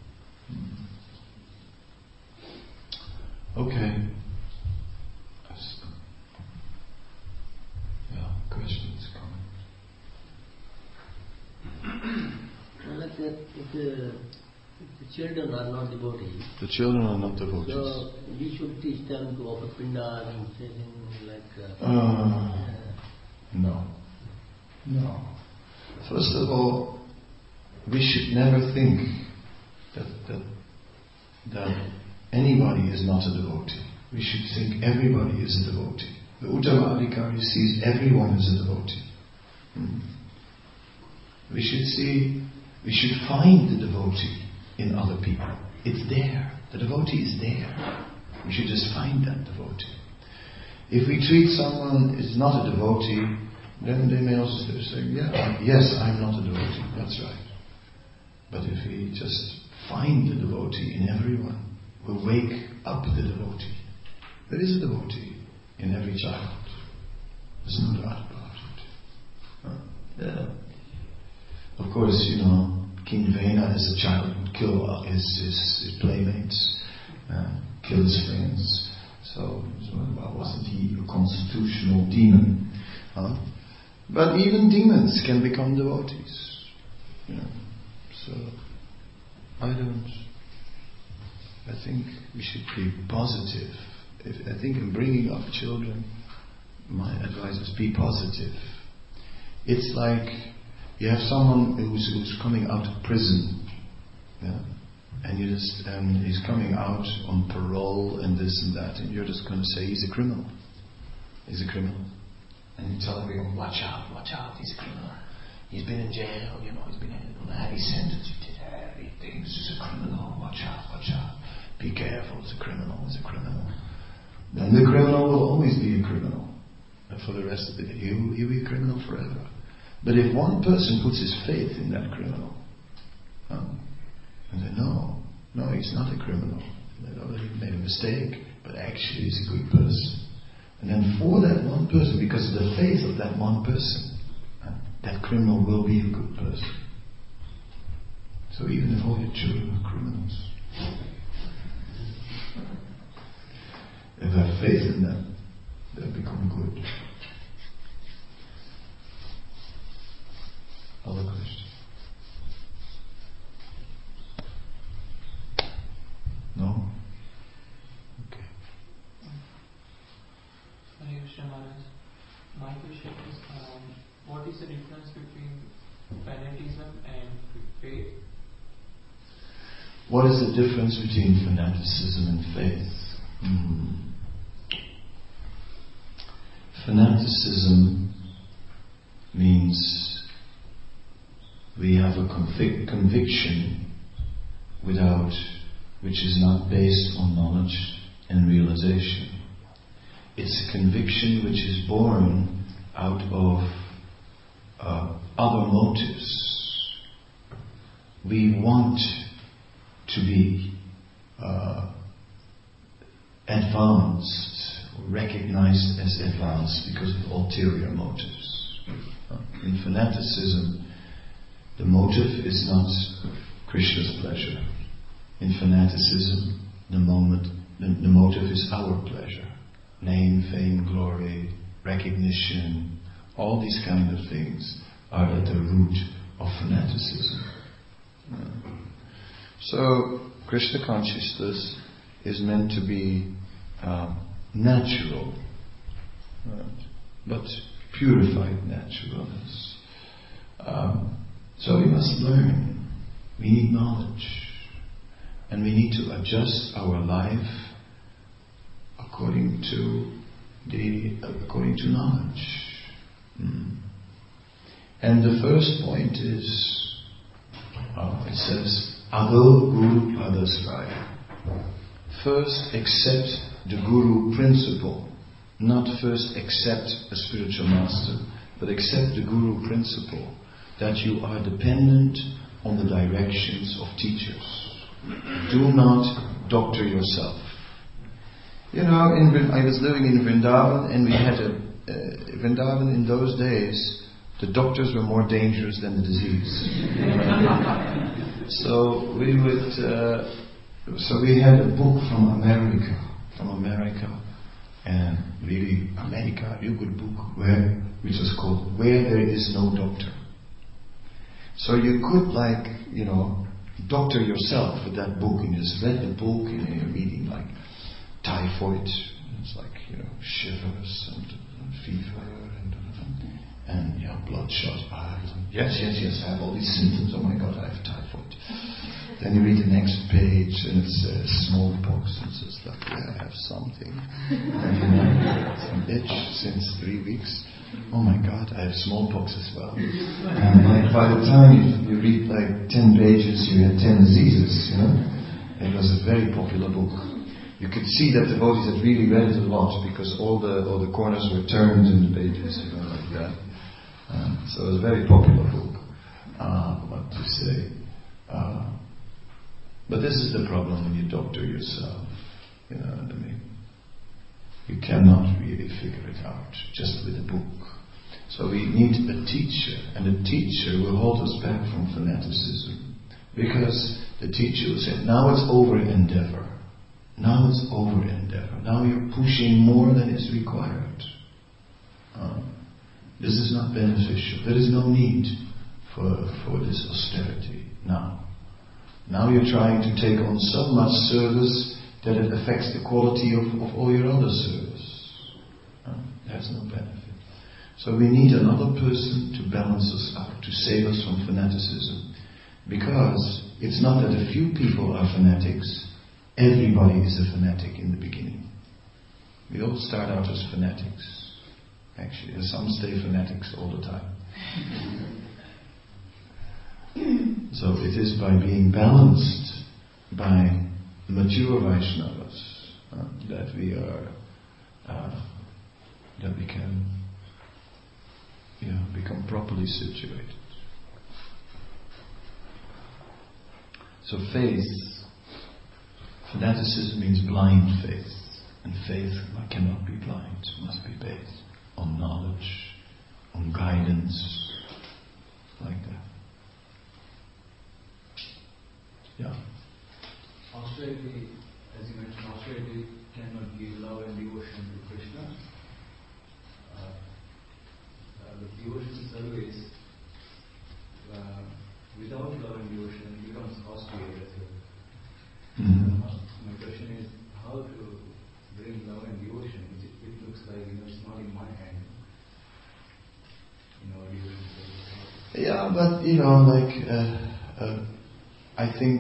S1: Okay. Yeah, questions, comments?
S2: Like that, if the children are not devotees.
S1: The children are not devotees.
S2: So we should teach them to offer pindas and say things like.
S1: No. First of all, we should never think that anybody is not a devotee. We should think everybody is a devotee. The Uttama Adhikari sees everyone as a devotee. We should find the devotee in other people. It's there. The devotee is there. We should just find that devotee. If we treat someone as not a devotee, then they may also say, yes, I'm not a devotee. That's right. But if we just find the devotee in everyone, we'll wake up the devotee. There is a devotee in every child. There's no doubt about it. Of course, King Vena as a child would kill his playmates, kill his friends. So wasn't he a constitutional demon? But even demons can become devotees. So I think we should be positive. I think in bringing up children, my advice is be positive. It's like you have someone who's coming out of prison, and he's coming out on parole and this and that, and you're just going to say he's a criminal. He's a criminal, and you tell everyone, watch out, he's a criminal. He's been in jail, he's been on a heavy sentence. He did heavy things. He's a criminal. Watch out. Be careful. He's a criminal. Then the criminal will always be a criminal, and for the rest of the day, he'll be a criminal forever. But if one person puts his faith in that criminal, and say, no, he's not a criminal. He made a mistake, but actually he's a good person. And then for that one person, because of the faith of that one person, that criminal will be a good person. So even if all your children are criminals, if they have faith in them, they'll become good. Other questions?
S3: difference between fanaticism and faith?
S1: What is the difference between fanaticism and faith? Fanaticism means we have a conviction which is not based on knowledge and realization. It's a conviction which is born out of other motives. We want to be advanced, recognized as advanced because of ulterior motives. In fanaticism, the motive is not Krishna's pleasure. In fanaticism, the motive is our pleasure. Name, fame, glory, recognition, all these kind of things are at the root of fanaticism. So, Krishna consciousness is meant to be natural, but purified naturalness. So we must learn. We need knowledge. And we need to adjust our life according to knowledge. And the first point is, it says, Ado Guru Padasraya. First accept the Guru principle. Not first accept a spiritual master, but accept the Guru principle that you are dependent on the directions of teachers. Do not doctor yourself. I was living in Vrindavan, and we had Vrindavan in those days. The doctors were more dangerous than the disease. So we had a book from America, and really America, a real good book, which was called "Where There Is No Doctor." So you could, doctor yourself with that book, and you just read the book, and you're reading like typhoid, it's like shivers and fever and bloodshot eyes. Yes, I have all these symptoms. Oh my God, I have typhoid. Then you read the next page, and it says smallpox, and it's just like, I have something. And some itch since 3 weeks. Oh my God, I have smallpox as well. And by the time you read 10 pages, you had 10 diseases. It was a very popular book. You could see that the devotees had really read it a lot, because all the corners were turned in the pages, like that. So it was a very popular book. What to say? But this is the problem when you doctor yourself. You know what I mean? You cannot really figure it out just with a book. So we need a teacher, and a teacher will hold us back from fanaticism, because the teacher will say, now it's over endeavor. Now it's over endeavor. Now you're pushing more than is required. This is not beneficial. There is no need for this austerity now. Now you're trying to take on so much service that it affects the quality of all your other service. There's no benefit. So we need another person to balance us out, to save us from fanaticism. Because it's not that a few people are fanatics. Everybody is a fanatic in the beginning. We all start out as fanatics. Actually, and some stay fanatics all the time. So it is by being balanced by mature Vaishnavas that we can become properly situated. So faith, fanaticism means blind faith, and faith cannot be blind, it must be based on knowledge, on guidance, like that. Yeah.
S4: Austerity, as you mentioned, austerity cannot give love and devotion to Krishna. The devotion service, without love and devotion, becomes austere as well. My question is, how to bring love and devotion? It looks like it's not in my hand. Devotion service.
S1: Yeah, but I think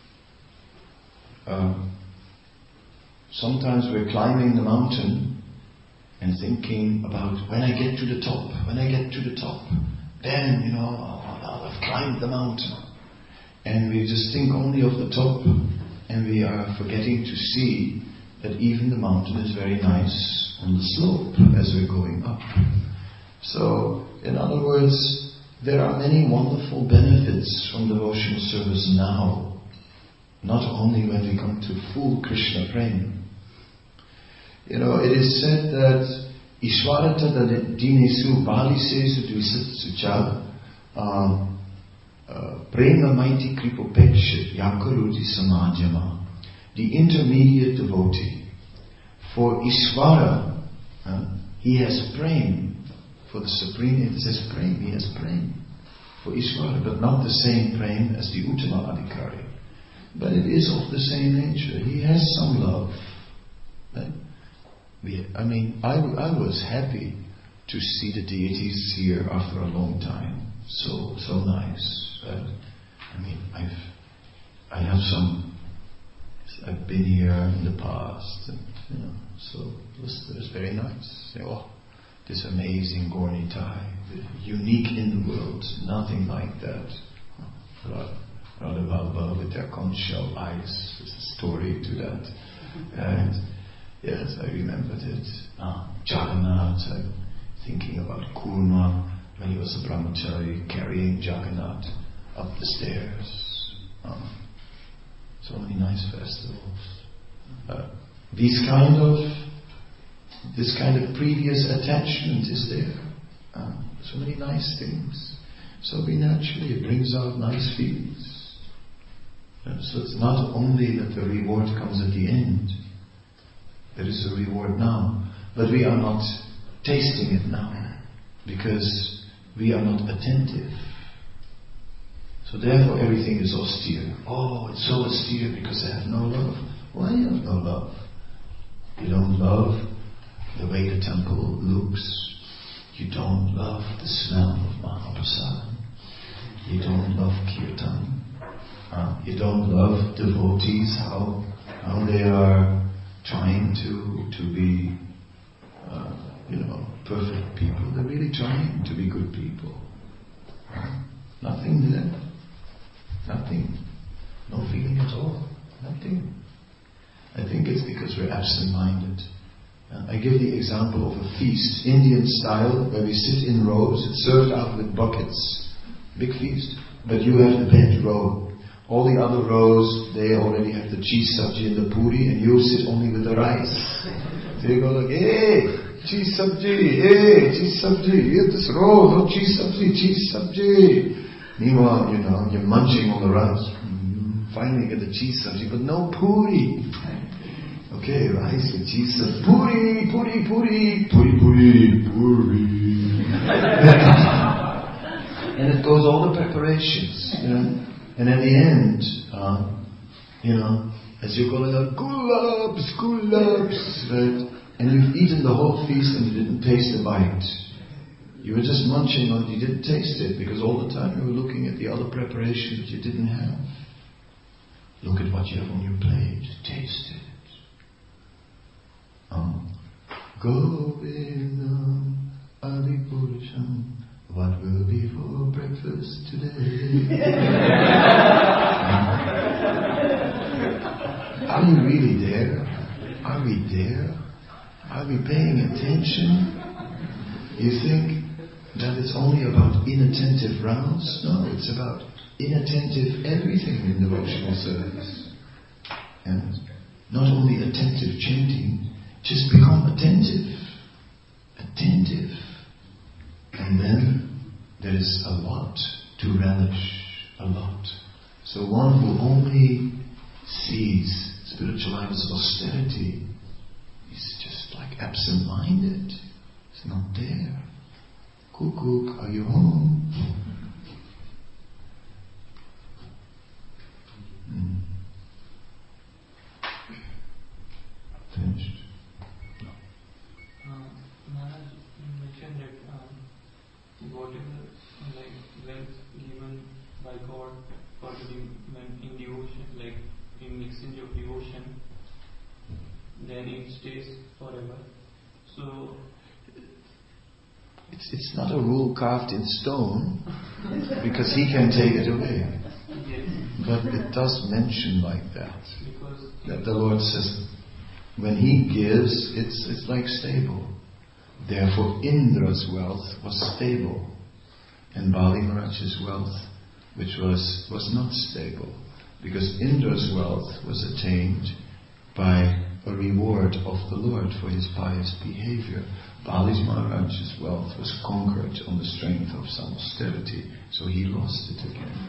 S1: sometimes we're climbing the mountain and thinking about when I get to the top, then I'll have climbed the mountain. And we just think only of the top, and we are forgetting to see that even the mountain is very nice on the slope as we're going up. So, in other words, there are many wonderful benefits from devotional service now, not only when we come to full Krishna prema. It is said that Ishvarata dinesu balisesu dvisatsucha prema maiti kripopeksha yakarudi samajama. The intermediate devotee. For Ishvara, he has prema. For the Supreme, it says prema, he has prema. For Ishvara, but not the same prema as the Uttama Adhikari. But it is of the same nature. He has some love. Right? I was happy to see the deities here after a long time. So nice. Right? I've been here in the past, and so it was very nice. This amazing Gaura-Nitai, unique in the world, nothing like that. Radha Vallabha with their conch shell eyes, there's a story to that. And yes, I remembered it. Jagannath, I'm thinking about Kurma when he was a brahmachari carrying Jagannath up the stairs. So many nice festivals. This kind of previous attachment is there. So many nice things. So it brings out nice feelings. So it's not only that the reward comes at the end. There is a reward now. But we are not tasting it now. Because we are not attentive. So therefore everything is austere. Oh, it's so austere because I have no love. Why you have no love? You don't love the way the temple looks. You don't love the smell of Mahaprasad. You don't love Kirtan. You don't love devotees, how they are trying to be perfect people. They're really trying to be good people. Nothing there. Nothing. No feeling at all. Nothing. I think it's because we're absent-minded. I give the example of a feast, Indian style, where we sit in rows. It's served out with buckets. Big feast. But you have the bed row. All the other rows, they already have the cheese sabji and the puri, and you sit only with the rice. So you go like, hey, cheese sabji, hit this row, no cheese sabji. Meanwhile, you're munching on the rice. Finally get the cheese sabji, but no puri. Okay, rice with cheese sabji. Puri. And it goes all the preparations, And at the end, as you're calling out, gulabs, right? And you've eaten the whole feast and you didn't taste a bite. You were just munching on it, you didn't taste it, because all the time you were looking at the other preparations that you didn't have. Look at what you have on your plate, taste it. Govindam Adipurusham, what will be for breakfast today? Are you really there? Are we there? Are we paying attention? You think that it's only about inattentive rounds? No, it's about inattentive everything in devotional service. And not only attentive chanting, just become attentive. Attentive. And then there is a lot to relish. A lot. So one who only sees spiritual life as austerity is just like absent-minded. It's not there. Kukuk, are you home? Finished?
S3: Maharaj, you mentioned that whatever, strength given by God for the in devotion, like in exchange of devotion, then it stays forever. So
S1: It's not a rule carved in stone, because he can take it away.
S3: yes,
S1: But it does mention like that.
S3: because
S1: That the Lord says, when he gives, it's like stable. Therefore Indra's wealth was stable, and Bali Maharaj's wealth, which was not stable, because Indra's wealth was attained by a reward of the Lord for his pious behavior. Bali Maharaj's wealth was conquered on the strength of some austerity, so he lost it again.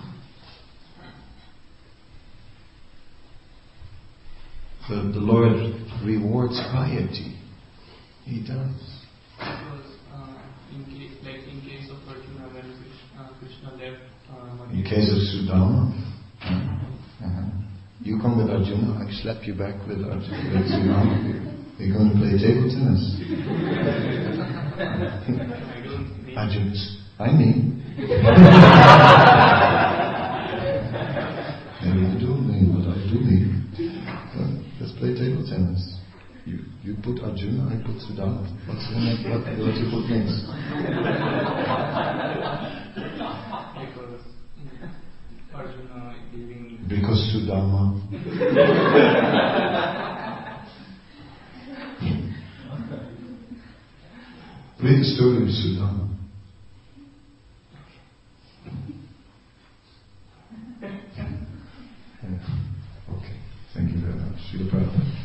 S1: But the Lord rewards piety. He does.
S3: because in case of Arjuna, when Krishna left
S1: In case of Sudama, you come with Arjuna, I slap you back with Arjuna. With Sudama. We're going to play table tennis.
S3: I don't need
S1: Arjuna, I mean. Maybe you don't mean, but I do mean. Let's play table tennis. You put Arjuna, I put Sudama. What you put next?
S3: because Arjuna giving
S1: Because Sudama. Play the story of Sudama. Okay, thank you very much. Srila Prabhupada.